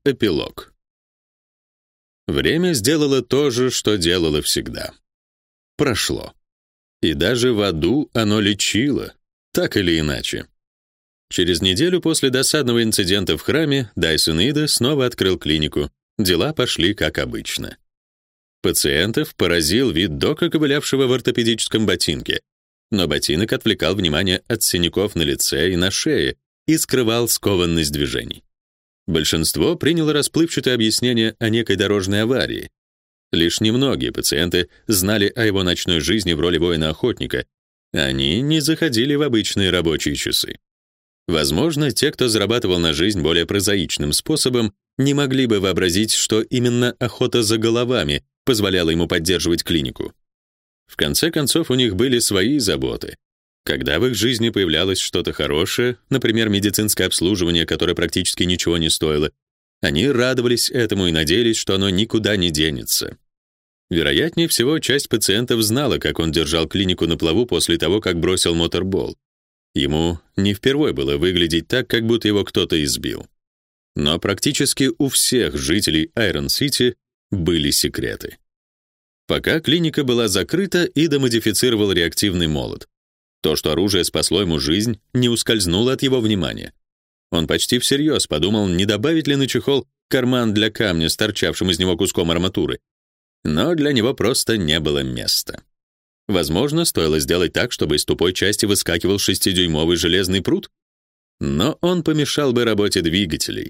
Эпилог. Время сделало то же, что делало всегда. Прошло. И даже в аду оно лечило, так или иначе. Через неделю после досадного инцидента в храме Дайсон Ида снова открыл клинику. Дела пошли как обычно. Пациентов поразил вид дока, ковылявшего в ортопедическом ботинке. Но ботинок отвлекал внимание от синяков на лице и на шее и скрывал скованность движений. Большинство приняло расплывчатое объяснение о некой дорожной аварии. Лишь немногие пациенты знали о его ночной жизни в роли воина-охотника. Они не заходили в обычные рабочие часы. Возможно, те, кто зарабатывал на жизнь более прозаичным способом, не могли бы вообразить, что именно охота за головами позволяла ему поддерживать клинику. В конце концов, у них были свои заботы. Когда в их жизни появлялось что-то хорошее, например, медицинское обслуживание, которое практически ничего не стоило, они радовались этому и надеялись, что оно никуда не денется. Вероятнее всего, часть пациентов знала, как он держал клинику на плаву после того, как бросил моторбол. Ему не впервой было выглядеть так, как будто его кто-то избил. Но практически у всех жителей Айрон-Сити были секреты. Пока клиника была закрыта, Ида модифицировал реактивный молот. То, что оружие спасло ему жизнь, не ускользнуло от его внимания. Он почти всерьез подумал, не добавить ли на чехол карман для камня с торчавшим из него куском арматуры. Но для него просто не было места. Возможно, стоило сделать так, чтобы из тупой части выскакивал 6-дюймовый железный прут, но он помешал бы работе двигателей.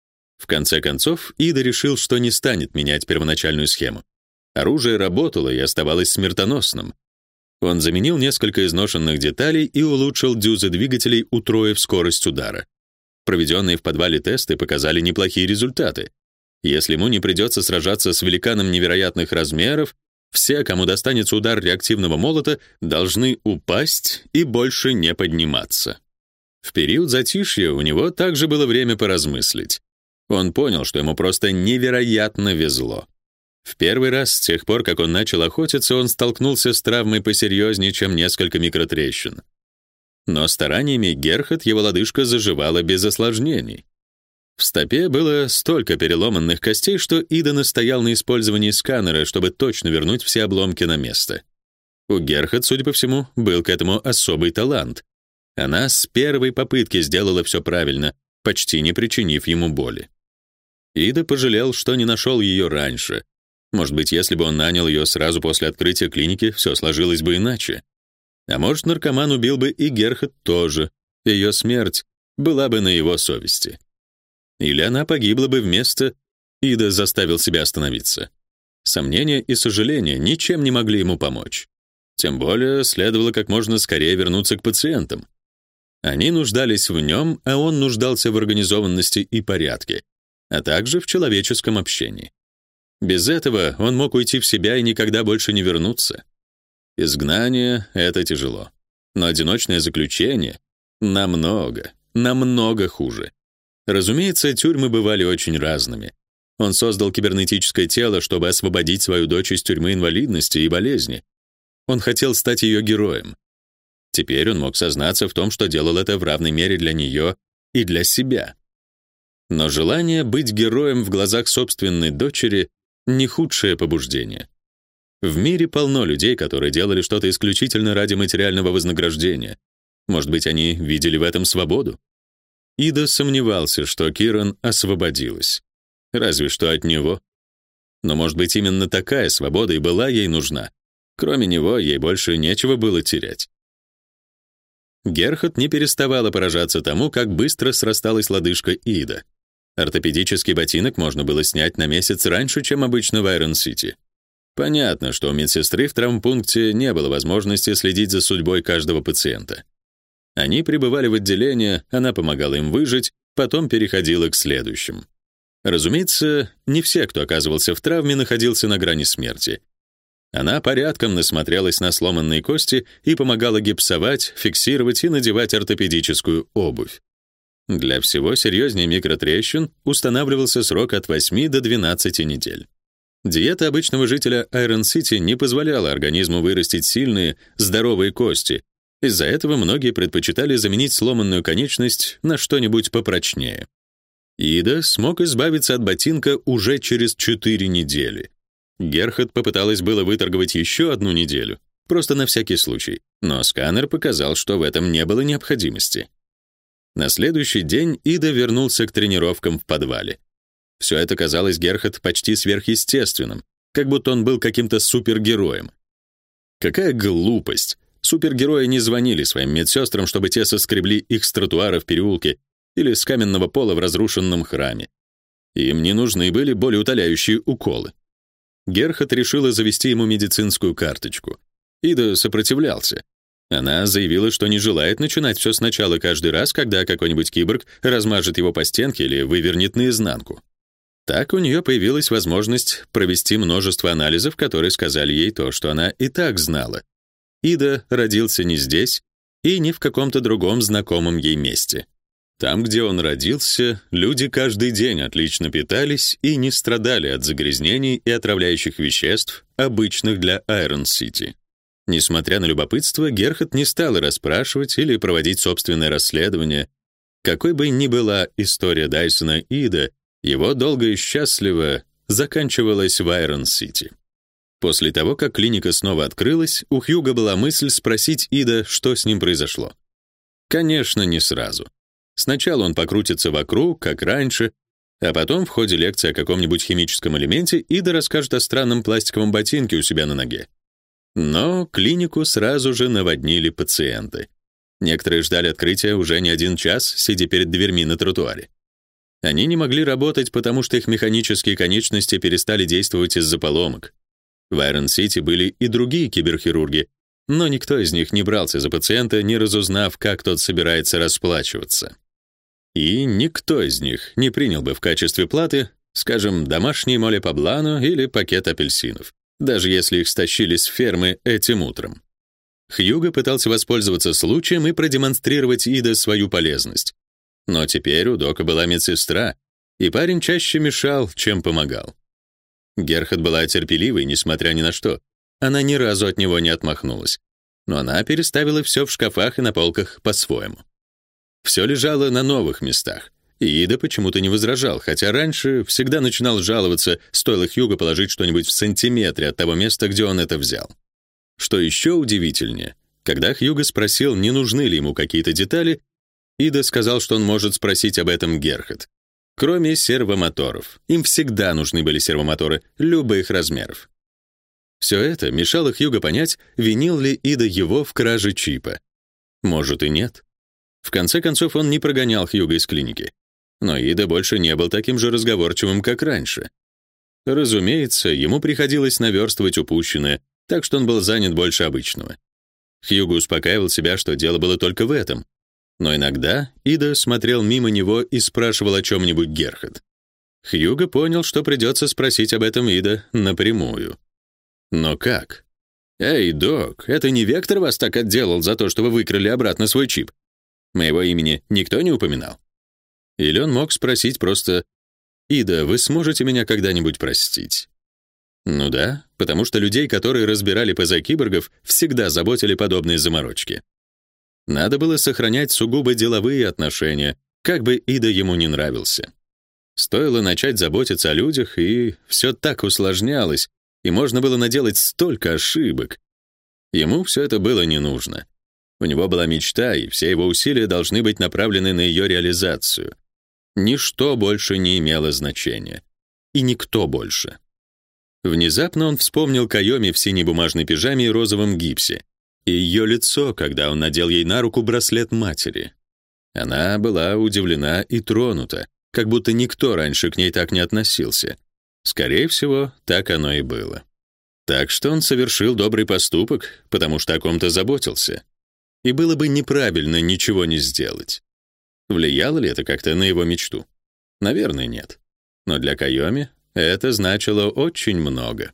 В конце концов, Ида решил, что не станет менять первоначальную схему. Оружие работало и оставалось смертоносным. Он заменил несколько изношенных деталей и улучшил дюзы двигателей, утроив скорость удара. Проведенные в подвале тесты показали неплохие результаты. Если ему не придется сражаться с великаном невероятных размеров, все, кому достанется удар реактивного молота, должны упасть и больше не подниматься. В период затишья у него также было время поразмыслить. Он понял, что ему просто невероятно везло. В первый раз с тех пор, как он начал охотиться, он столкнулся с травмой посерьезнее, чем несколько микротрещин. Но стараниями Герхард его лодыжка заживала без осложнений. В стопе было столько переломанных костей, что Ида настоял на использовании сканера, чтобы точно вернуть все обломки на место. У Герхард, судя по всему, был к этому особый талант. Она с первой попытки сделала все правильно, почти не причинив ему боли. Ида пожалел, что не нашел ее раньше. Может быть, если бы он нанял ее сразу после открытия клиники, все сложилось бы иначе. А может, наркоман убил бы и Герхард тоже. Ее смерть была бы на его совести. Или она погибла бы вместо... Ида заставил себя остановиться. Сомнения и сожаления ничем не могли ему помочь. Тем более, следовало как можно скорее вернуться к пациентам. Они нуждались в нем, а он нуждался в организованности и порядке, а также в человеческом общении. Без этого он мог уйти в себя и никогда больше не вернуться. Изгнание — это тяжело. Но одиночное заключение — намного хуже. Разумеется, тюрьмы бывали очень разными. Он создал кибернетическое тело, чтобы освободить свою дочь из тюрьмы инвалидности и болезни. Он хотел стать ее героем. Теперь он мог сознаться в том, что делал это в равной мере для нее и для себя. Но желание быть героем в глазах собственной дочери — не худшее побуждение. В мире полно людей, которые делали что-то исключительно ради материального вознаграждения. Может быть, они видели в этом свободу? Ида сомневался, что Киран освободилась. Разве что от него. Но, может быть, именно такая свобода и была ей нужна. Кроме него, ей больше нечего было терять. Герхард не переставала поражаться тому, как быстро срасталась лодыжка Ида. Ортопедический ботинок можно было снять на месяц раньше, чем обычно в Айрон-Сити. Понятно, что у медсестры в травмпункте не было возможности следить за судьбой каждого пациента. Они прибывали в отделение, она помогала им выжить, потом переходила к следующим. Разумеется, не все, кто оказывался в травме, находился на грани смерти. Она порядком насмотрелась на сломанные кости и помогала гипсовать, фиксировать и надевать ортопедическую обувь. Для всего серьезнее микротрещин устанавливался срок от 8 до 12 недель. Диета обычного жителя Айрон-Сити не позволяла организму вырастить сильные, здоровые кости. Из-за этого многие предпочитали заменить сломанную конечность на что-нибудь попрочнее. Ида смог избавиться от ботинка уже через 4 недели. Герхард попыталась было выторговать еще 1 неделю, просто на всякий случай, но сканер показал, что в этом не было необходимости. На следующий день Ида вернулся к тренировкам в подвале. Все это казалось Герхард почти сверхъестественным, как будто он был каким-то супергероем. Какая глупость! Супергерои не звонили своим медсестрам, чтобы те соскребли их с тротуара в переулке или с каменного пола в разрушенном храме. Им не нужны были болеутоляющие уколы. Герхард решила завести ему медицинскую карточку. Ида сопротивлялся. Она заявила, что не желает начинать все сначала каждый раз, когда какой-нибудь киборг размажет его по стенке или вывернет наизнанку. Так у нее появилась возможность провести множество анализов, которые сказали ей то, что она и так знала. Ида родился не здесь и не в каком-то другом знакомом ей месте. Там, где он родился, люди каждый день отлично питались и не страдали от загрязнений и отравляющих веществ, обычных для Айрон-Сити. Несмотря на любопытство, Герхард не стала расспрашивать или проводить собственное расследование. Какой бы ни была история Дайсона Ида, его долго и счастливо заканчивалась в Айрон-Сити. После того, как клиника снова открылась, у Хьюга была мысль спросить Ида, что с ним произошло. Конечно, не сразу. Сначала он покрутится вокруг, как раньше, а потом в ходе лекции о каком-нибудь химическом элементе Ида расскажет о странном пластиковом ботинке у себя на ноге. Но клинику сразу же наводнили пациенты. Некоторые ждали открытия уже не 1 час, сидя перед дверьми на тротуаре. Они не могли работать, потому что их механические конечности перестали действовать из-за поломок. В Айрон-Сити были и другие киберхирурги, но никто из них не брался за пациента, не разузнав, как тот собирается расплачиваться. И никто из них не принял бы в качестве платы, скажем, домашний моле поблано или пакет апельсинов, даже если их стащили с фермы этим утром. Хьюго пытался воспользоваться случаем и продемонстрировать Ида свою полезность. Но теперь у Дока была медсестра, и парень чаще мешал, чем помогал. Герхард была терпеливой, несмотря ни на что. Она ни разу от него не отмахнулась. Но она переставила все в шкафах и на полках по-своему. Все лежало на новых местах, и Ида почему-то не возражал, хотя раньше всегда начинал жаловаться, стоило Хьюго положить что-нибудь в сантиметре от того места, где он это взял. Что еще удивительнее, когда Хьюго спросил, не нужны ли ему какие-то детали, Ида сказал, что он может спросить об этом Герхард. Кроме сервомоторов. Им всегда нужны были сервомоторы любых размеров. Все это мешало Хьюго понять, винил ли Ида его в краже чипа. Может и нет. В конце концов, он не прогонял Хьюго из клиники. Но Ида больше не был таким же разговорчивым, как раньше. Разумеется, ему приходилось наверстывать упущенное, так что он был занят больше обычного. Хьюго успокаивал себя, что дело было только в этом. Но иногда Ида смотрел мимо него и спрашивал о чем-нибудь Герхард. Хьюго понял, что придется спросить об этом Ида напрямую. Но как? «Эй, док, это не Вектор вас так отделал за то, что вы выкрали обратно свой чип? Моего имени никто не упоминал?» Или он мог спросить просто: «Ида, вы сможете меня когда-нибудь простить?» Ну да, потому что людей, которые разбирали ПЗ киборгов, всегда заботили подобные заморочки. Надо было сохранять сугубо деловые отношения, как бы Ида ему не нравился. Стоило начать заботиться о людях, и все так усложнялось, и можно было наделать столько ошибок. Ему все это было не нужно. У него была мечта, и все его усилия должны быть направлены на ее реализацию. Ничто больше не имело значения. И никто больше. Внезапно он вспомнил Кайоми в синей бумажной пижаме и розовом гипсе, и ее лицо, когда он надел ей на руку браслет матери. Она была удивлена и тронута, как будто никто раньше к ней так не относился. Скорее всего, так оно и было. Так что он совершил добрый поступок, потому что о ком-то заботился. И было бы неправильно ничего не сделать. Влияло ли это как-то на его мечту? Наверное, нет. Но для Кайоми это значило очень много.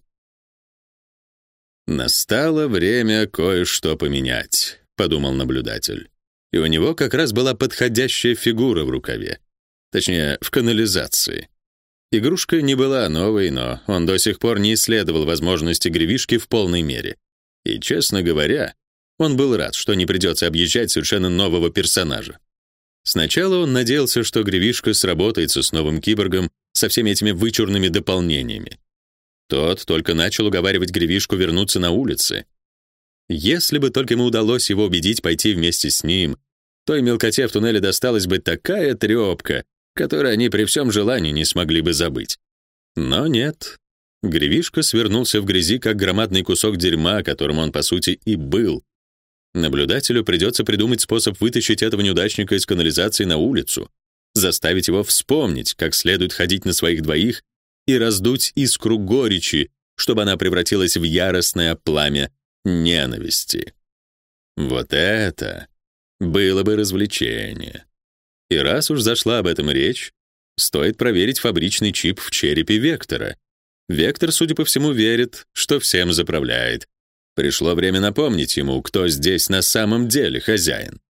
«Настало время кое-что поменять», — подумал наблюдатель. И у него как раз была подходящая фигура в рукаве. Точнее, в канализации. Игрушка не была новой, но он до сих пор не исследовал возможности гревишки в полной мере. И, честно говоря, он был рад, что не придется объезжать совершенно нового персонажа. Сначала он надеялся, что Гривишка сработается с новым киборгом со всеми этими вычурными дополнениями. Тот только начал уговаривать Гривишку вернуться на улицы. Если бы только ему удалось его убедить пойти вместе с ним, то и мелкоте в туннеле досталась бы такая трёпка, которую они при всем желании не смогли бы забыть. Но нет. Гривишка свернулся в грязи, как громадный кусок дерьма, которым он, по сути, и был. Наблюдателю придется придумать способ вытащить этого неудачника из канализации на улицу, заставить его вспомнить, как следует ходить на своих двоих, и раздуть искру горечи, чтобы она превратилась в яростное пламя ненависти. Вот это было бы развлечение. И раз уж зашла об этом речь, стоит проверить фабричный чип в черепе Вектора. Вектор, судя по всему, верит, что всем заправляет. Пришло время напомнить ему, кто здесь на самом деле хозяин.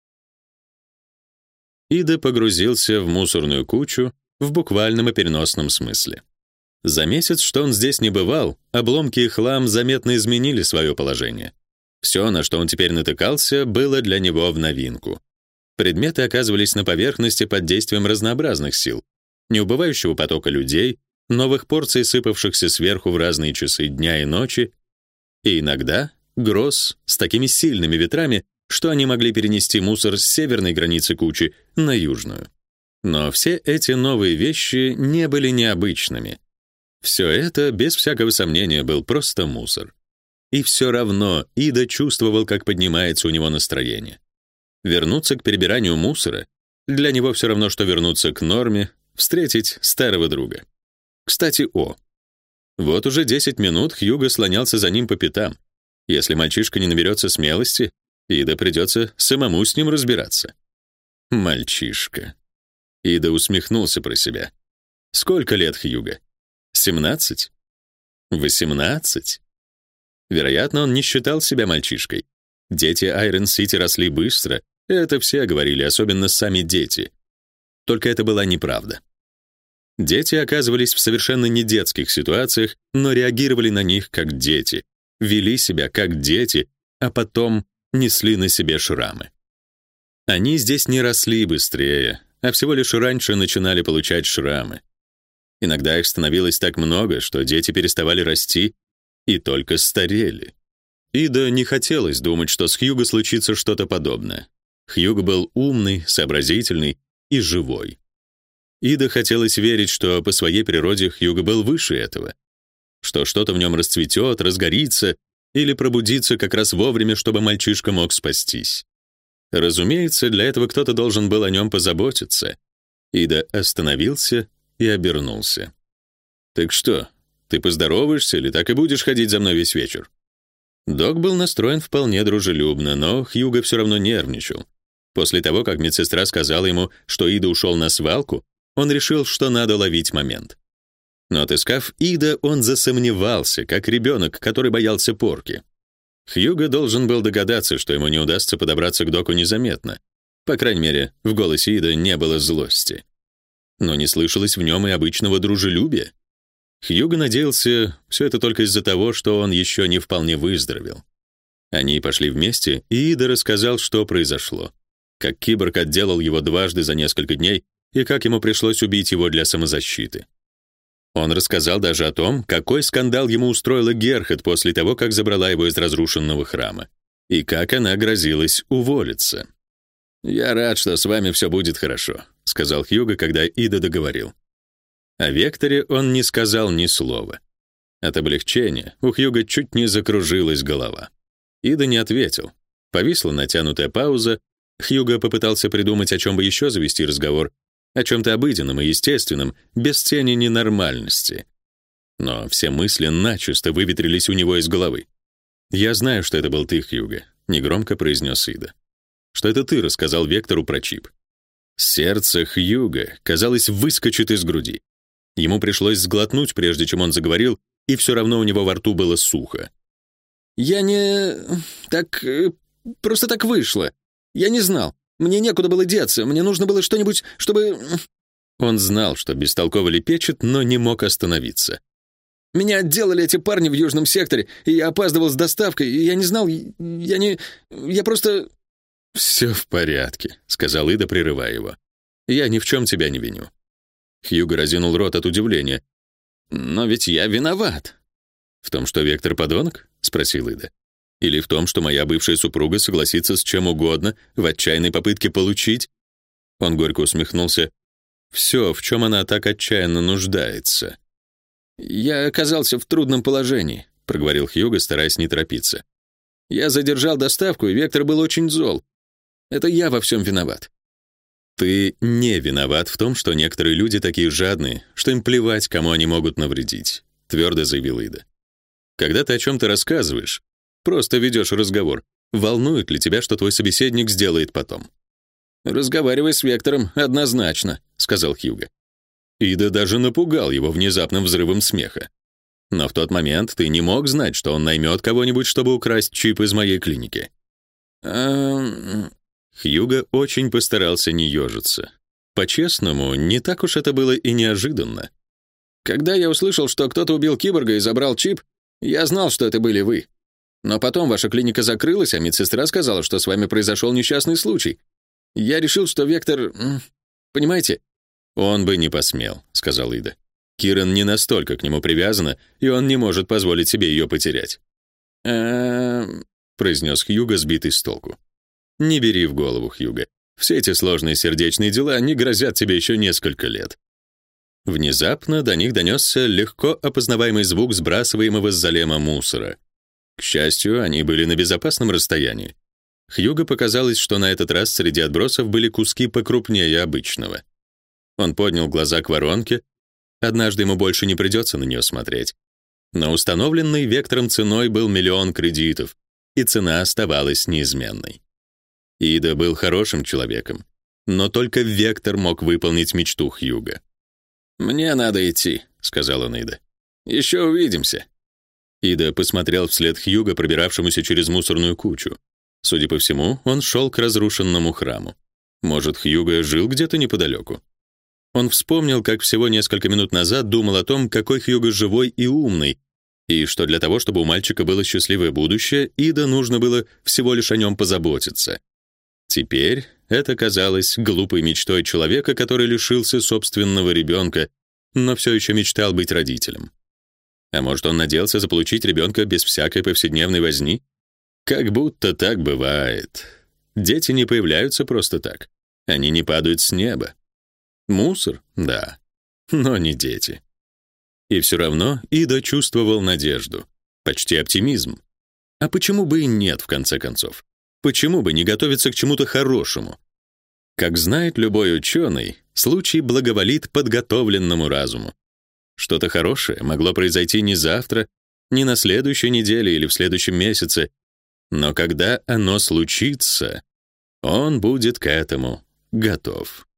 Ида погрузился в мусорную кучу в буквальном и переносном смысле. За месяц, что он здесь не бывал, обломки и хлам заметно изменили свое положение. Все, на что он теперь натыкался, было для него в новинку. Предметы оказывались на поверхности под действием разнообразных сил: неубывающего потока людей, новых порций, сыпавшихся сверху в разные часы дня и ночи, и иногда гроз с такими сильными ветрами, что они могли перенести мусор с северной границы кучи на южную. Но все эти новые вещи не были необычными. Все это, без всякого сомнения, был просто мусор. И все равно Ида чувствовал, как поднимается у него настроение. Вернуться к перебиранию мусора для него все равно, что вернуться к норме, встретить старого друга. Кстати, вот уже 10 минут Хьюго слонялся за ним по пятам. Если мальчишка не наберется смелости, Ида придется самому с ним разбираться. Мальчишка. Ида усмехнулся про себя. Сколько лет Хьюго? 17? 18? Вероятно, он не считал себя мальчишкой. Дети Айрон-Сити росли быстро, это все говорили, особенно сами дети. Только это была неправда. Дети оказывались в совершенно не детских ситуациях, но реагировали на них как дети, вели себя как дети, а потом несли на себе шрамы. Они здесь не росли быстрее, а всего лишь раньше начинали получать шрамы. Иногда их становилось так много, что дети переставали расти и только старели. Ида не хотелось думать, что с Хьюго случится что-то подобное. Хьюго был умный, сообразительный и живой. Ида хотелось верить, что по своей природе Хьюго был выше этого, что что-то в нем расцветет, разгорится или пробудится как раз вовремя, чтобы мальчишка мог спастись. Разумеется, для этого кто-то должен был о нем позаботиться. Ида остановился и обернулся. «Так что, ты поздороваешься или так и будешь ходить за мной весь вечер?» Док был настроен вполне дружелюбно, но Хьюго все равно нервничал. После того, как медсестра сказала ему, что Ида ушел на свалку, он решил, что надо ловить момент. Но отыскав Ида, он засомневался, как ребенок, который боялся порки. Хьюго должен был догадаться, что ему не удастся подобраться к доку незаметно. По крайней мере, в голосе Ида не было злости. Но не слышалось в нем и обычного дружелюбия. Хьюго надеялся, все это только из-за того, что он еще не вполне выздоровел. Они пошли вместе, и Ида рассказал, что произошло. Как киборг отделал его дважды за несколько дней, и как ему пришлось убить его для самозащиты. Он рассказал даже о том, какой скандал ему устроила Герхет после того, как забрала его из разрушенного храма, и как она грозилась уволиться. «Я рад, что с вами все будет хорошо», — сказал Хьюго, когда Ида договорил. О Векторе он не сказал ни слова. От облегчения у Хьюго чуть не закружилась голова. Ида не ответил. Повисла натянутая пауза. Хьюго попытался придумать, о чем бы еще завести разговор, о чем-то обыденном и естественном, без тени ненормальности. Но все мысли начисто выветрились у него из головы. «Я знаю, что это был ты, Хьюго», — негромко произнес Ида. «Что это ты рассказал Вектору про чип». Сердце Хьюго, казалось, выскочит из груди. Ему пришлось сглотнуть, прежде чем он заговорил, и все равно у него во рту было сухо. «Я не... так... просто так вышло. Я не знал. Мне некуда было деться. Мне нужно было что-нибудь, чтобы...» Он знал, что бестолково лепечет, но не мог остановиться. «Меня отделали эти парни в Южном секторе, и я опаздывал с доставкой, и я не знал... Я просто...» «Все в порядке», — сказал Ида, прерывая его. «Я ни в чем тебя не виню». Хьюго разинул рот от удивления. «Но ведь я виноват». «В том, что Вектор подонок?» — спросил Ида. «Или в том, что моя бывшая супруга согласится с чем угодно в отчаянной попытке получить?» Он горько усмехнулся. «Все, в чем она так отчаянно нуждается». «Я оказался в трудном положении», — проговорил Хьюго, стараясь не торопиться. «Я задержал доставку, и Вектор был очень зол. Это я во всем виноват». «Ты не виноват в том, что некоторые люди такие жадные, что им плевать, кому они могут навредить», — твердо заявил Ида. «Когда ты о чем-то рассказываешь, просто ведешь разговор, волнует ли тебя, что твой собеседник сделает потом?» «Разговаривай с Вектором однозначно», — сказал Хьюго. Ида даже напугал его внезапным взрывом смеха. «Но в тот момент ты не мог знать, что он наймет кого-нибудь, чтобы украсть чип из моей клиники». Хьюго очень постарался не ежиться. По-честному, не так уж это было и неожиданно. «Когда я услышал, что кто-то убил киборга и забрал чип, я знал, что это были вы. Но потом ваша клиника закрылась, а медсестра сказала, что с вами произошел несчастный случай. Я решил, что Вектор... Понимаете?» «Он бы не посмел», — сказал Ида. «Киран не настолько к нему привязана, и он не может позволить себе ее потерять». произнес Хьюго, сбитый с толку. «Не бери в голову, Хьюго. Все эти сложные сердечные дела не грозят тебе еще несколько лет». Внезапно до них донесся легко опознаваемый звук сбрасываемого с залема мусора. К счастью, они были на безопасном расстоянии. Хьюго показалось, что на этот раз среди отбросов были куски покрупнее обычного. Он поднял глаза к воронке. Однажды ему больше не придется на нее смотреть. Но установленной Вектором ценой был 1 000 000 кредитов, и цена оставалась неизменной. Ида был хорошим человеком, но только Вектор мог выполнить мечту Хьюго. «Мне надо идти», — сказал он Ида. «Еще увидимся». Ида посмотрел вслед Хьюго, пробиравшемуся через мусорную кучу. Судя по всему, он шел к разрушенному храму. Может, Хьюго жил где-то неподалеку. Он вспомнил, как всего несколько минут назад думал о том, какой Хьюго живой и умный, и что для того, чтобы у мальчика было счастливое будущее, Ида нужно было всего лишь о нем позаботиться. Теперь это казалось глупой мечтой человека, который лишился собственного ребенка, но все еще мечтал быть родителем. А может, он надеялся заполучить ребенка без всякой повседневной возни? Как будто так бывает. Дети не появляются просто так. Они не падают с неба. Мусор? Да. Но не дети. И все равно Ида чувствовал надежду, почти оптимизм. А почему бы и нет, в конце концов? Почему бы не готовиться к чему-то хорошему? Как знает любой ученый, случай благоволит подготовленному разуму. Что-то хорошее могло произойти не завтра, не на следующей неделе или в следующем месяце, но когда оно случится, он будет к этому готов.